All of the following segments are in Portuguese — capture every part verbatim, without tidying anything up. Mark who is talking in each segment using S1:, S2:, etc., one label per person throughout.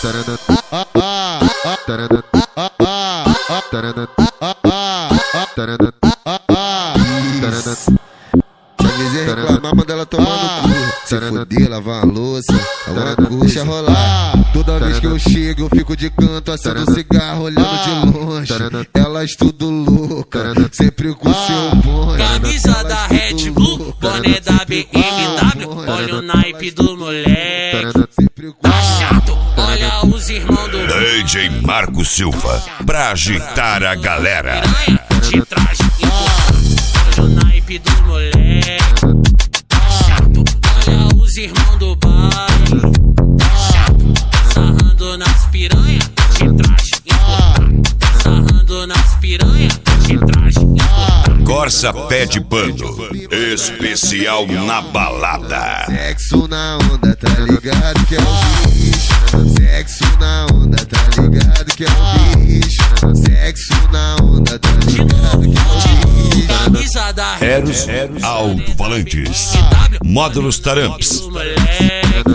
S1: Se avisei reclamar, manda ela tomar no cu. Se fuder, lavar a louça, ela deixa rolar. Toda vez que eu chego, eu fico de canto, acendo cigarro, olhando de longe. Elas tudo louca, sempre com seu bonde.
S2: Camisa da Red Bull, boné da B M W, olha o naipe do moleque. Tá chato, olha os irmãos do
S3: D J Marco Silva, pra agitar a galera.
S2: Te traz olha o naipe do moleque. Tá chato, olha os irmãos do baile. Tá chato, sarrando nas piranha, te traz sarrando nas piranha, te traz.
S3: Corsa Pé de Pano, especial na balada.
S1: Sexo na onda, tá ligado que é o bicho. Sexo na onda, tá ligado que é o bicho. Sexo na onda, tá ligado que é o bicho.
S2: Camisa da
S3: Eros Alto-Falantes, Módulos Taramps.
S2: Olha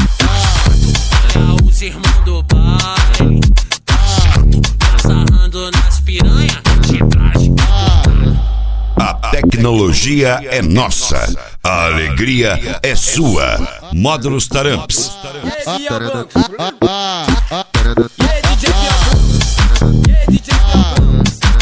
S2: os irmãos do baile. Tá chato, tá sarrando nas piranha, te traz.
S3: A tecnologia é nossa, a alegria é sua. Módulos Taramps.
S4: E aí, Biabanco? E aí, D J Biabanco? E aí, D J Biabanco?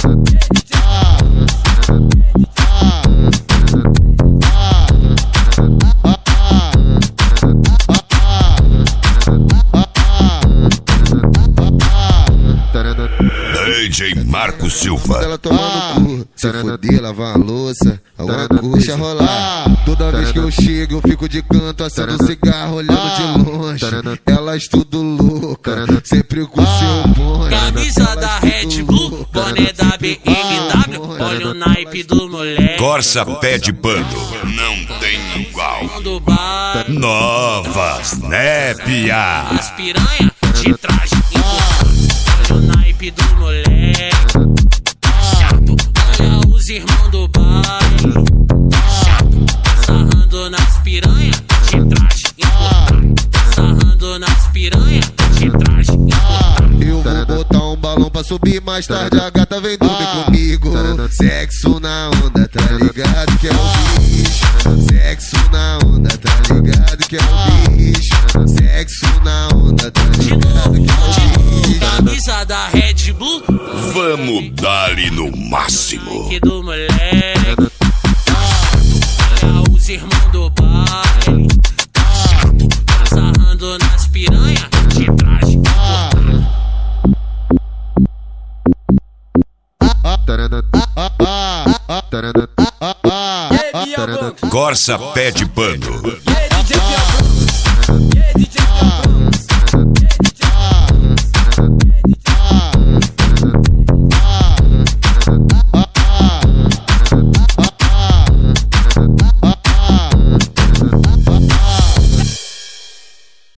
S3: D J Marco Silva.
S1: Ela tomando cu, se fuder, lavar a louça, ela deixa rolar. Toda vez que eu chego, eu fico de canto, acendo cigarro, olhando de longe. Elas tudo louca, sempre com seu bonde.
S2: Camisa da Red Bull, boné da B M W, olha o naipe do moleque.
S3: Corsa Pé de Pano, não tem igual.
S2: Do bar,
S3: Novas Népia.
S2: as piranha, te traz. Olha o naipe do moleque. Tá chato, olha os irmãos do baile. Tá chato, sarrando nas piranha, te traz. Sarrando nas piranha, te traz.
S1: Eu vou botar um balão pra subir, mais tarde a gata vem dormir comigo. Sexo na onda, tá ligado que é o bicho. Sexo na onda, tá ligado que é o bicho. Sexo na onda, tá ligado que é o bicho.
S2: Camisa da Red Bull,
S3: Vamos dar-lhe no máximo.
S2: que do moleque. Tá chato, olha os irmãos do baile. Tá chato, tá sarrando nas piranha, te traz.
S4: E aí, Biabanco?
S3: Corsa Pé de Pano,
S4: E aí, D J Biabanco?